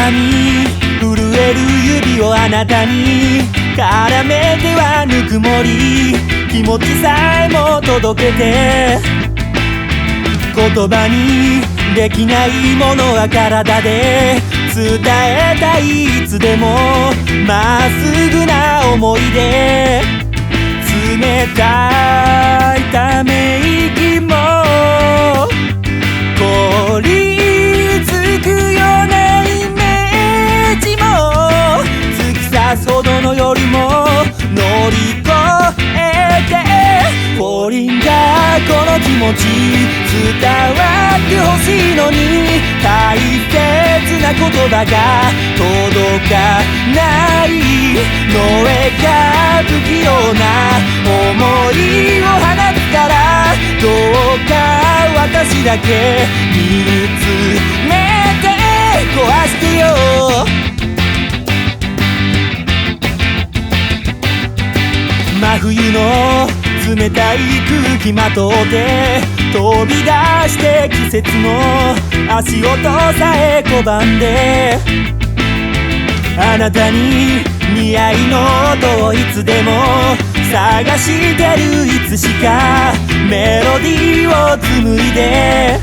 み震える指をあなたに絡めてはぬくもり気持ちさえも届けて言葉にできないものは体で伝えたいいつでもまっすぐな思い出冷たいため息も凍りつくようなイメージも突き刺すほどのよりも乗り越えてフォーリンがこの気持ち伝わってほしいのに大切な言葉が届かないのえが不器用な思いを放つからどうか私だけ見つめて壊してよ真冬の冷たい空気まとって飛び出して季節の足音さえ拒んであなたに似合いの音をいつでも探してるいつしかメロディーを紡いで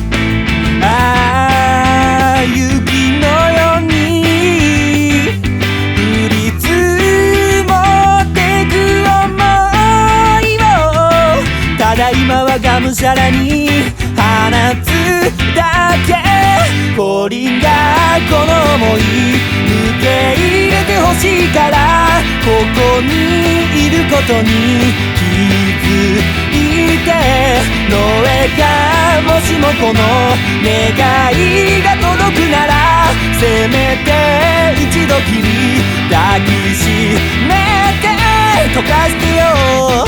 雪のように降り積もってく想いをただ今はがむしゃらに放つだけフォーリンがこの想い受け入れてほしいからここにいることに気づいてのえがもしもこの願いが届くならせめて一度きり抱きしめて溶かしてよ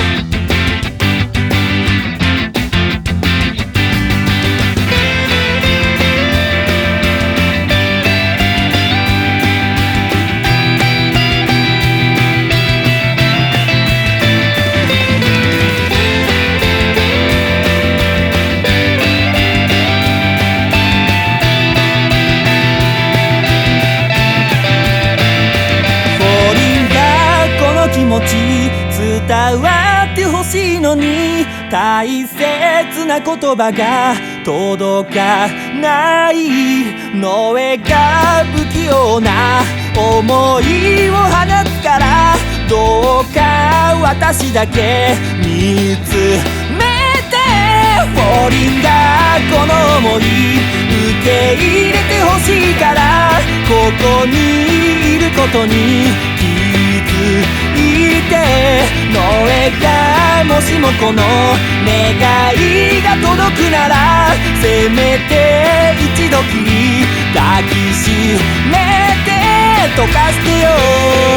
伝わってほしいのに大切な言葉が届かないのえが不器用な思いを放つからどうか私だけ見つめてフォーリンがこの想い受け入れてほしいからここにいることに気づいてのえがもしもこの願いが届くならせめて一度きり抱きしめて溶かしてよ